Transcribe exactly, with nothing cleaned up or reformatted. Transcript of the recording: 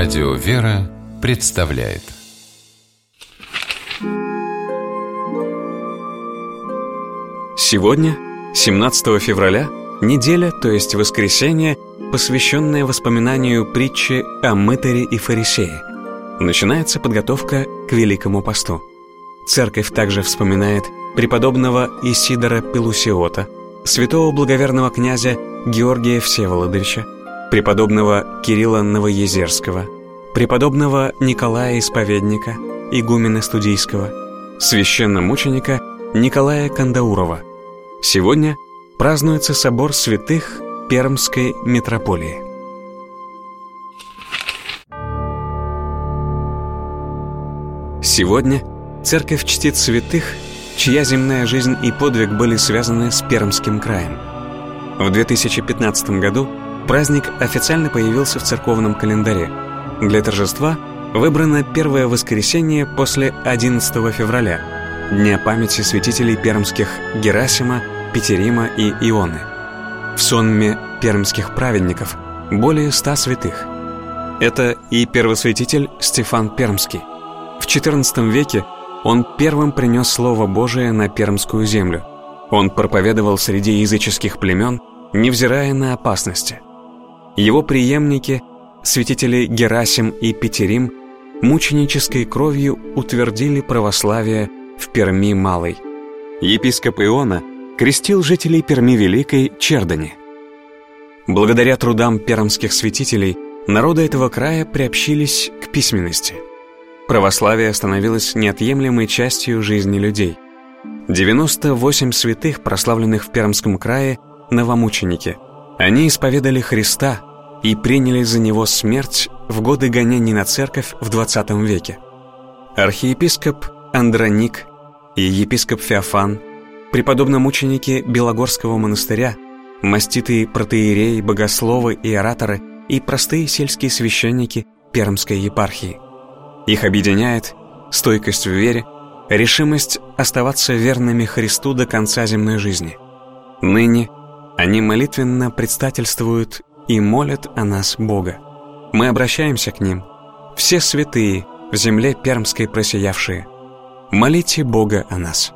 Радио «Вера» представляет. Сегодня, семнадцатого февраля, неделя, то есть воскресенье, посвященная воспоминанию притчи о мытаре и фарисее. Начинается подготовка к Великому посту. Церковь также вспоминает преподобного Исидора Пелусиота, святого благоверного князя Георгия Всеволодовича, преподобного Кирилла Новоезерского, преподобного Николая Исповедника, игумена Студийского, священномученика Николая Кандаурова. Сегодня празднуется собор святых Пермской митрополии. Сегодня церковь чтит святых, чья земная жизнь и подвиг были связаны с Пермским краем. В две тысячи пятнадцатом году праздник официально появился в церковном календаре. Для торжества выбрано первое воскресенье после одиннадцатого февраля, дня памяти святителей пермских Герасима, Петерима и Ионы. В сонме пермских праведников более ста святых. Это и первосвятитель Стефан Пермский. В четырнадцатом веке он первым принес Слово Божие на пермскую землю. Он проповедовал среди языческих племен, невзирая на опасности. Его преемники, святители Герасим и Петерим, мученической кровью утвердили православие в Перми Малой. Епископ Иона крестил жителей Перми Великой Чердани. Благодаря трудам пермских святителей народы этого края приобщились к письменности. Православие становилось неотъемлемой частью жизни людей. девяносто восемь святых, прославленных в Пермском крае, новомученики. Они исповедали Христа и приняли за Него смерть в годы гонений на церковь в двадцатом веке. Архиепископ Андроник и епископ Феофан, преподобномученики Белогорского монастыря, маститые протоиереи, богословы и ораторы и простые сельские священники Пермской епархии. Их объединяет стойкость в вере, решимость оставаться верными Христу до конца земной жизни. Ныне они молитвенно предстательствуют и молят о нас Бога. Мы обращаемся к ним, все святые в земле пермской просиявшие. Молите Бога о нас.